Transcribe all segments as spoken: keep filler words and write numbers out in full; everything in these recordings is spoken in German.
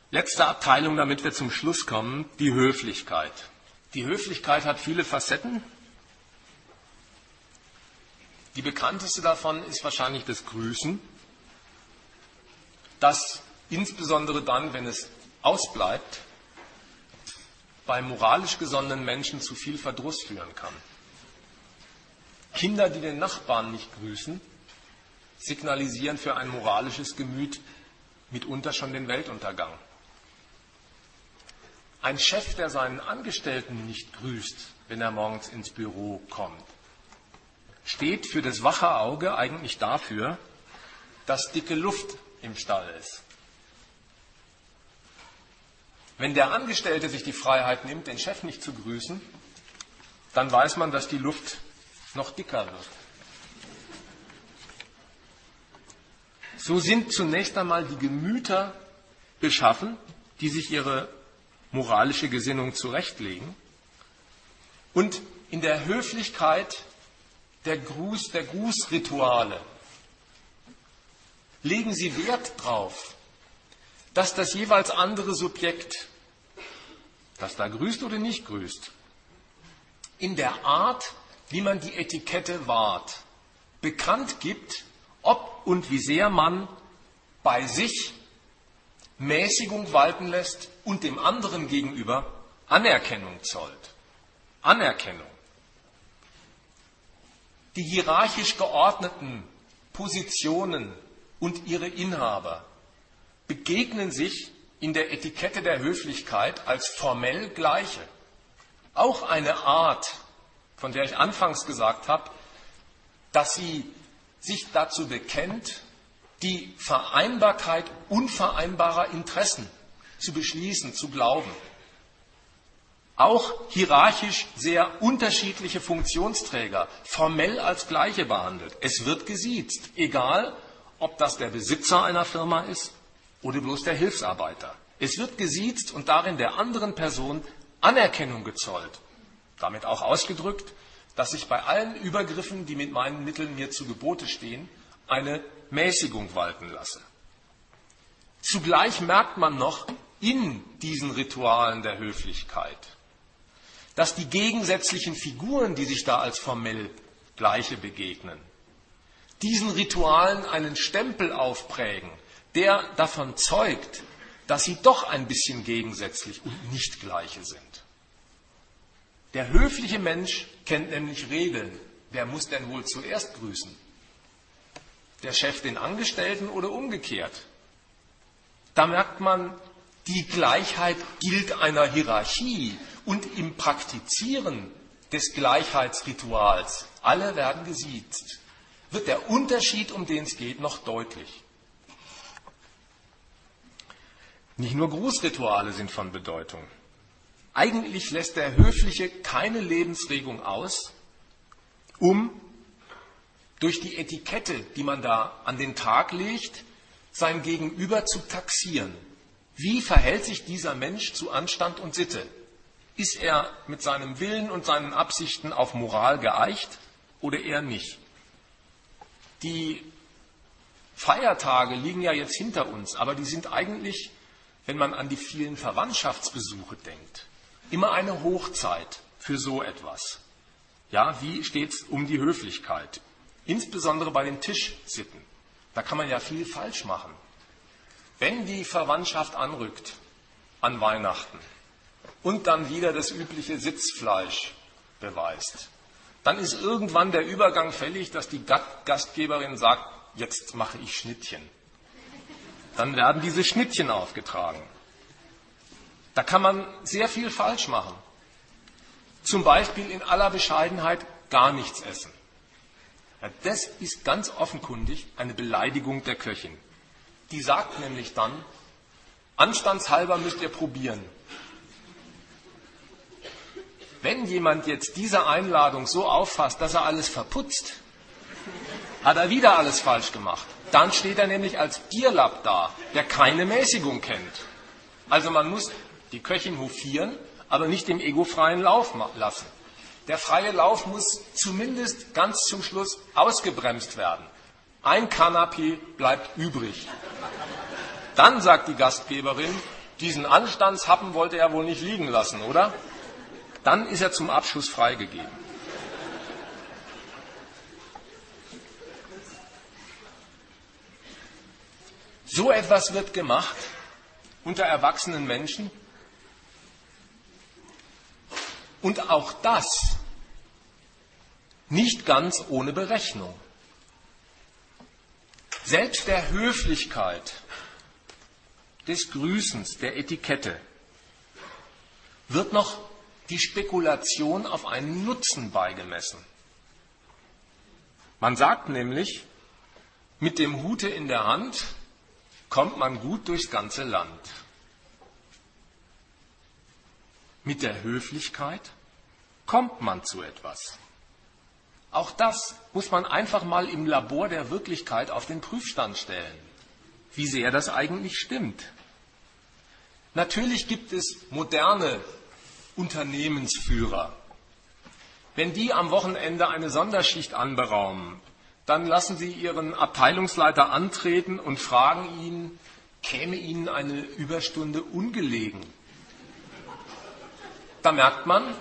Letzte Abteilung, damit wir zum Schluss kommen, die Höflichkeit. Die Höflichkeit hat viele Facetten. Die bekannteste davon ist wahrscheinlich das Grüßen, das insbesondere dann, wenn es ausbleibt, bei moralisch gesonnenen Menschen zu viel Verdruss führen kann. Kinder, die den Nachbarn nicht grüßen, signalisieren für ein moralisches Gemüt mitunter schon den Weltuntergang. Ein Chef, der seinen Angestellten nicht grüßt, wenn er morgens ins Büro kommt, steht für das wache Auge eigentlich dafür, dass dicke Luft im Stall ist. Wenn der Angestellte sich die Freiheit nimmt, den Chef nicht zu grüßen, dann weiß man, dass die Luft noch dicker wird. So sind zunächst einmal die Gemüter beschaffen, die sich ihre moralische Gesinnung zurechtlegen und in der Höflichkeit der, Gruß, der Grußrituale legen sie Wert drauf, dass das jeweils andere Subjekt, das da grüßt oder nicht grüßt, in der Art, wie man die Etikette wahrt, bekannt gibt, ob und wie sehr man bei sich Mäßigung walten lässt und dem anderen gegenüber Anerkennung zollt. Anerkennung. Die hierarchisch geordneten Positionen und ihre Inhaber begegnen sich in der Etikette der Höflichkeit als formell Gleiche. Auch eine Art, von der ich anfangs gesagt habe, dass sie sich dazu bekennt, die Vereinbarkeit unvereinbarer Interessen zu beschließen, zu glauben. Auch hierarchisch sehr unterschiedliche Funktionsträger formell als Gleiche behandelt. Es wird gesiezt, egal ob das der Besitzer einer Firma ist oder bloß der Hilfsarbeiter. Es wird gesiezt und darin der anderen Person Anerkennung gezollt. Damit auch ausgedrückt, dass ich bei allen Übergriffen, die mit meinen Mitteln mir zu Gebote stehen, eine Mäßigung walten lasse. Zugleich merkt man noch in diesen Ritualen der Höflichkeit, dass die gegensätzlichen Figuren, die sich da als formell Gleiche begegnen, diesen Ritualen einen Stempel aufprägen, der davon zeugt, dass sie doch ein bisschen gegensätzlich und nicht Gleiche sind. Der höfliche Mensch kennt nämlich Regeln. Wer muss denn wohl zuerst grüßen? Der Chef den Angestellten oder umgekehrt? Da merkt man, die Gleichheit gilt einer Hierarchie und im Praktizieren des Gleichheitsrituals, alle werden gesiezt, wird der Unterschied, um den es geht, noch deutlich. Nicht nur Grußrituale sind von Bedeutung. Eigentlich lässt der Höfliche keine Lebensregung aus, um durch die Etikette, die man da an den Tag legt, sein Gegenüber zu taxieren. Wie verhält sich dieser Mensch zu Anstand und Sitte? Ist er mit seinem Willen und seinen Absichten auf Moral geeicht oder eher nicht? Die Feiertage liegen ja jetzt hinter uns, aber die sind eigentlich, wenn man an die vielen Verwandtschaftsbesuche denkt, immer eine Hochzeit für so etwas. Ja, wie steht es um die Höflichkeit? Insbesondere bei den Tischsitten. Da kann man ja viel falsch machen. Wenn die Verwandtschaft anrückt an Weihnachten und dann wieder das übliche Sitzfleisch beweist, dann ist irgendwann der Übergang fällig, dass die Gastgeberin sagt, jetzt mache ich Schnittchen. Dann werden diese Schnittchen aufgetragen. Da kann man sehr viel falsch machen. Zum Beispiel in aller Bescheidenheit gar nichts essen. Ja, das ist ganz offenkundig eine Beleidigung der Köchin. Die sagt nämlich dann, anstandshalber müsst ihr probieren. Wenn jemand jetzt diese Einladung so auffasst, dass er alles verputzt, hat er wieder alles falsch gemacht. Dann steht er nämlich als Gierlapp da, der keine Mäßigung kennt. Also man muss die Köchin hofieren, aber nicht dem Ego freien Lauf lassen. Der freie Lauf muss zumindest ganz zum Schluss ausgebremst werden. Ein Kanapé bleibt übrig. Dann sagt die Gastgeberin, Diesen Anstandshappen wollte er wohl nicht liegen lassen, oder? Dann ist er zum Abschuss freigegeben. So etwas wird gemacht unter erwachsenen Menschen. Und auch das nicht ganz ohne Berechnung. Selbst der Höflichkeit, des Grüßens, der Etikette, wird noch die Spekulation auf einen Nutzen beigemessen. Man sagt nämlich, mit dem Hute in der Hand kommt man gut durchs ganze Land. Mit der Höflichkeit kommt man zu etwas. Auch das muss man einfach mal im Labor der Wirklichkeit auf den Prüfstand stellen, wie sehr das eigentlich stimmt. Natürlich gibt es moderne Unternehmensführer. Wenn die am Wochenende eine Sonderschicht anberaumen, dann lassen sie ihren Abteilungsleiter antreten und fragen ihn, käme ihnen eine Überstunde ungelegen? Da merkt man,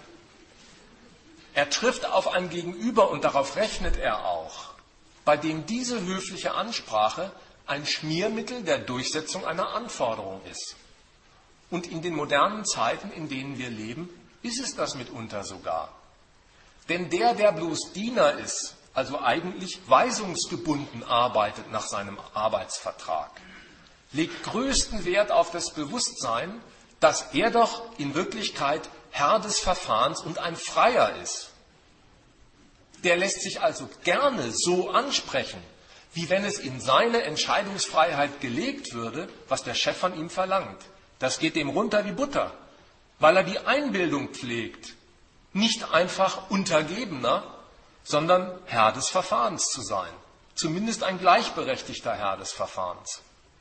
er trifft auf ein Gegenüber und darauf rechnet er auch, bei dem diese höfliche Ansprache ein Schmiermittel der Durchsetzung einer Anforderung ist. Und in den modernen Zeiten, in denen wir leben, ist es das mitunter sogar. Denn der, der bloß Diener ist, also eigentlich weisungsgebunden arbeitet nach seinem Arbeitsvertrag, legt größten Wert auf das Bewusstsein, dass er doch in Wirklichkeit Herr des Verfahrens und ein Freier ist. Der lässt sich also gerne so ansprechen, wie wenn es in seine Entscheidungsfreiheit gelegt würde, was der Chef von ihm verlangt. Das geht dem runter wie Butter, weil er die Einbildung pflegt, nicht einfach Untergebener, sondern Herr des Verfahrens zu sein. Zumindest ein gleichberechtigter Herr des Verfahrens.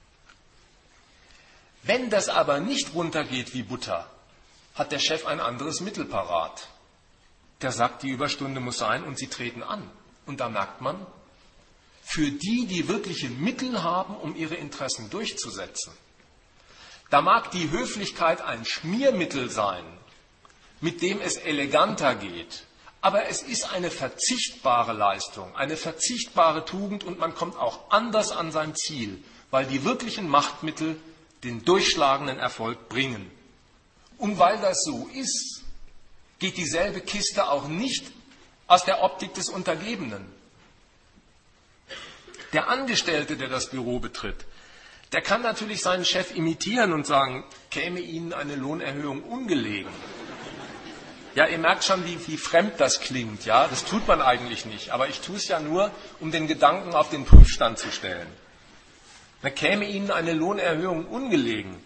Wenn das aber nicht runtergeht wie Butter, hat der Chef ein anderes Mittel parat. Der sagt, die Überstunde muss sein und sie treten an. Und da merkt man, für die, die wirkliche Mittel haben, um ihre Interessen durchzusetzen, da mag die Höflichkeit ein Schmiermittel sein, mit dem es eleganter geht. Aber es ist eine verzichtbare Leistung, eine verzichtbare Tugend und man kommt auch anders an sein Ziel, weil die wirklichen Machtmittel den durchschlagenden Erfolg bringen. Und weil das so ist, geht dieselbe Kiste auch nicht aus der Optik des Untergebenen. Der Angestellte, der das Büro betritt, der kann natürlich seinen Chef imitieren und sagen, käme Ihnen eine Lohnerhöhung ungelegen. Ja, ihr merkt schon, wie, wie fremd das klingt. Ja, das tut man eigentlich nicht. Aber ich tue es ja nur, um den Gedanken auf den Prüfstand zu stellen. Da käme Ihnen eine Lohnerhöhung ungelegen.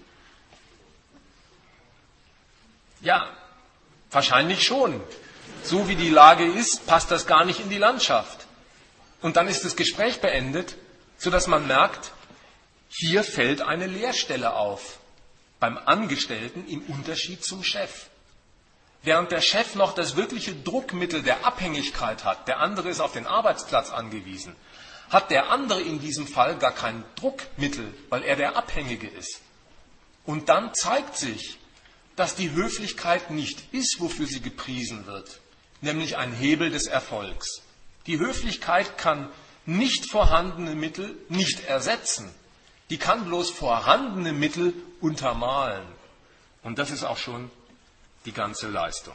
Ja, wahrscheinlich schon. So wie die Lage ist, passt das gar nicht in die Landschaft. Und dann ist das Gespräch beendet, sodass man merkt, hier fällt eine Leerstelle auf. Beim Angestellten im Unterschied zum Chef. Während der Chef noch das wirkliche Druckmittel der Abhängigkeit hat, der andere ist auf den Arbeitsplatz angewiesen, hat der andere in diesem Fall gar kein Druckmittel, weil er der Abhängige ist. Und dann zeigt sich, dass die Höflichkeit nicht ist, wofür sie gepriesen wird, nämlich ein Hebel des Erfolgs. Die Höflichkeit kann nicht vorhandene Mittel nicht ersetzen. Die kann bloß vorhandene Mittel untermalen. Und das ist auch schon die ganze Leistung.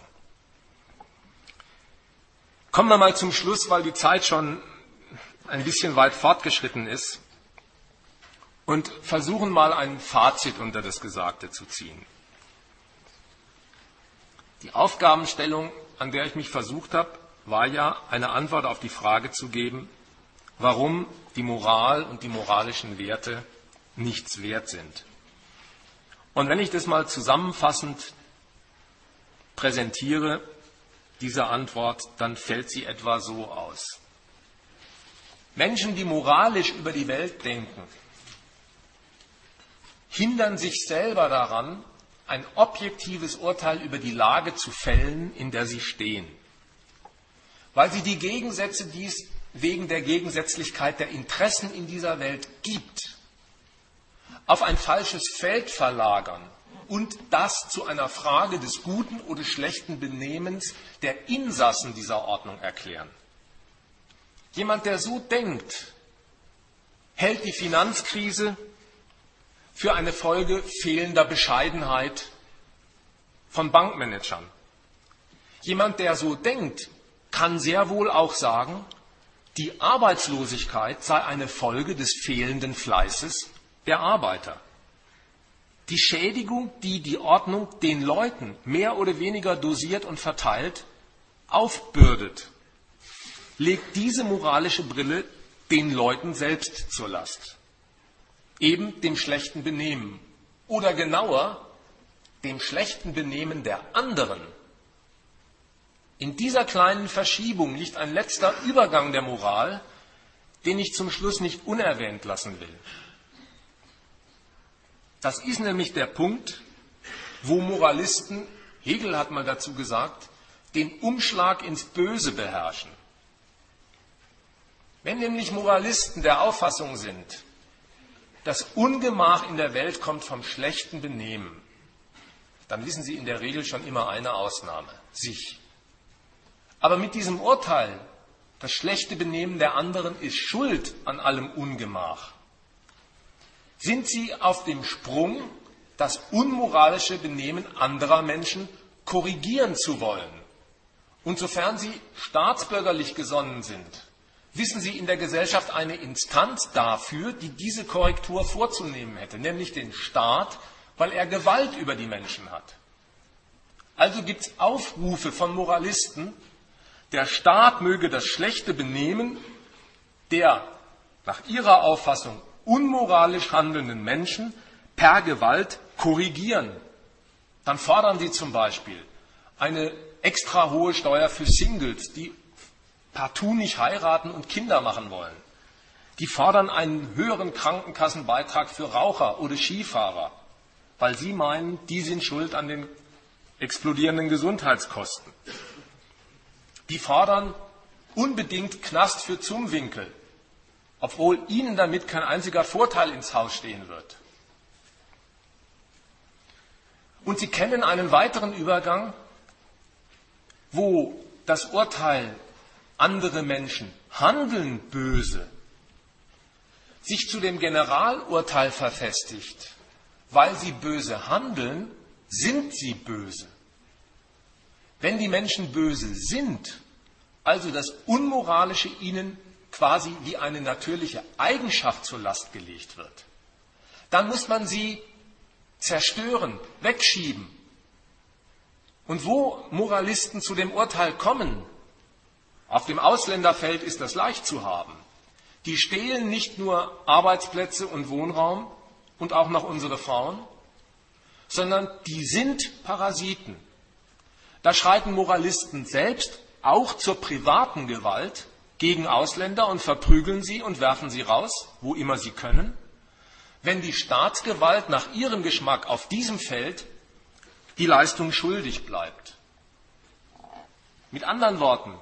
Kommen wir mal zum Schluss, weil die Zeit schon ein bisschen weit fortgeschritten ist und versuchen mal ein Fazit unter das Gesagte zu ziehen. Die Aufgabenstellung, an der ich mich versucht habe, war ja, eine Antwort auf die Frage zu geben, warum die Moral und die moralischen Werte nichts wert sind. Und wenn ich das mal zusammenfassend präsentiere, diese Antwort, dann fällt sie etwa so aus. Menschen, die moralisch über die Welt denken, hindern sich selber daran, ein objektives Urteil über die Lage zu fällen, in der sie stehen. Weil sie die Gegensätze, die es wegen der Gegensätzlichkeit der Interessen in dieser Welt gibt, auf ein falsches Feld verlagern und das zu einer Frage des guten oder schlechten Benehmens der Insassen dieser Ordnung erklären. Jemand, der so denkt, hält die Finanzkrise für eine Folge fehlender Bescheidenheit von Bankmanagern. Jemand, der so denkt, kann sehr wohl auch sagen, die Arbeitslosigkeit sei eine Folge des fehlenden Fleißes der Arbeiter. Die Schädigung, die die Ordnung den Leuten mehr oder weniger dosiert und verteilt aufbürdet, legt diese moralische Brille den Leuten selbst zur Last. Eben dem schlechten Benehmen. Oder genauer, dem schlechten Benehmen der anderen. In dieser kleinen Verschiebung liegt ein letzter Übergang der Moral, den ich zum Schluss nicht unerwähnt lassen will. Das ist nämlich der Punkt, wo Moralisten, Hegel hat mal dazu gesagt, den Umschlag ins Böse beherrschen. Wenn nämlich Moralisten der Auffassung sind, das Ungemach in der Welt kommt vom schlechten Benehmen, dann wissen sie in der Regel schon immer eine Ausnahme, sich. Aber mit diesem Urteil, das schlechte Benehmen der anderen ist schuld an allem Ungemach, sind sie auf dem Sprung, das unmoralische Benehmen anderer Menschen korrigieren zu wollen. Und sofern sie staatsbürgerlich gesonnen sind, wissen sie in der Gesellschaft eine Instanz dafür, die diese Korrektur vorzunehmen hätte, nämlich den Staat, weil er Gewalt über die Menschen hat. Also gibt es Aufrufe von Moralisten, der Staat möge das schlechte Benehmen der nach ihrer Auffassung unmoralisch handelnden Menschen per Gewalt korrigieren. Dann fordern sie zum Beispiel eine extra hohe Steuer für Singles, die partout nicht heiraten und Kinder machen wollen. Die fordern einen höheren Krankenkassenbeitrag für Raucher oder Skifahrer, weil sie meinen, die sind schuld an den explodierenden Gesundheitskosten. Die fordern unbedingt Knast für Zumwinkel, obwohl ihnen damit kein einziger Vorteil ins Haus stehen wird. Und sie kennen einen weiteren Übergang, wo das Urteil, andere Menschen handeln böse, sich zu dem Generalurteil verfestigt. Weil sie böse handeln, sind sie böse. Wenn die Menschen böse sind, also das Unmoralische ihnen quasi wie eine natürliche Eigenschaft zur Last gelegt wird, dann muss man sie zerstören, wegschieben. Und wo Moralisten zu dem Urteil kommen, auf dem Ausländerfeld ist das leicht zu haben. Die stehlen nicht nur Arbeitsplätze und Wohnraum und auch noch unsere Frauen, sondern die sind Parasiten. Da schreiten Moralisten selbst auch zur privaten Gewalt gegen Ausländer und verprügeln sie und werfen sie raus, wo immer sie können. Wenn die Staatsgewalt nach ihrem Geschmack auf diesem Feld die Leistung schuldig bleibt. Mit anderen Worten,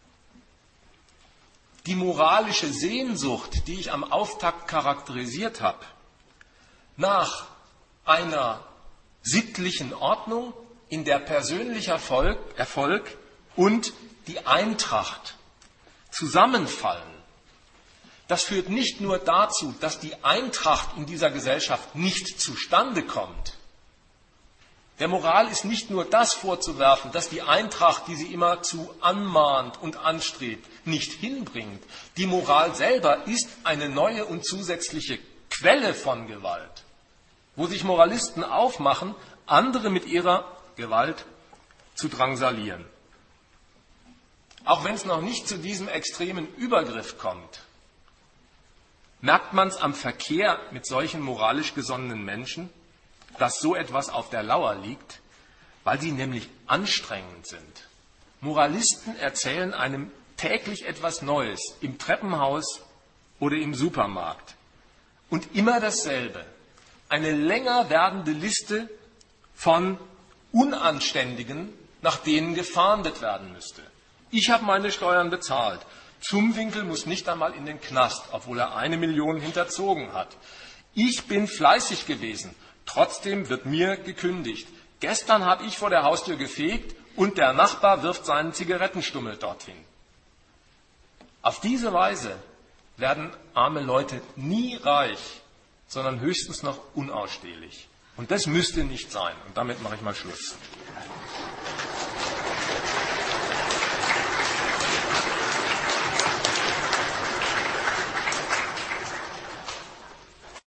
die moralische Sehnsucht, die ich am Auftakt charakterisiert habe, nach einer sittlichen Ordnung, in der persönlicher Erfolg, Erfolg und die Eintracht zusammenfallen, das führt nicht nur dazu, dass die Eintracht in dieser Gesellschaft nicht zustande kommt. Der Moral ist nicht nur das vorzuwerfen, dass die Eintracht, die sie immerzu anmahnt und anstrebt, nicht hinbringt. Die Moral selber ist eine neue und zusätzliche Quelle von Gewalt, wo sich Moralisten aufmachen, andere mit ihrer Gewalt zu drangsalieren. Auch wenn es noch nicht zu diesem extremen Übergriff kommt, merkt man es am Verkehr mit solchen moralisch gesonnenen Menschen, dass so etwas auf der Lauer liegt, weil sie nämlich anstrengend sind. Moralisten erzählen einem täglich etwas Neues im Treppenhaus oder im Supermarkt. Und immer dasselbe. Eine länger werdende Liste von Unanständigen, nach denen gefahndet werden müsste. Ich habe meine Steuern bezahlt. Zumwinkel muss nicht einmal in den Knast, obwohl er eine Million hinterzogen hat. Ich bin fleißig gewesen, trotzdem wird mir gekündigt. Gestern habe ich vor der Haustür gefegt und der Nachbar wirft seinen Zigarettenstummel dorthin. Auf diese Weise werden arme Leute nie reich, sondern höchstens noch unausstehlich. Und das müsste nicht sein. Und damit mache ich mal Schluss.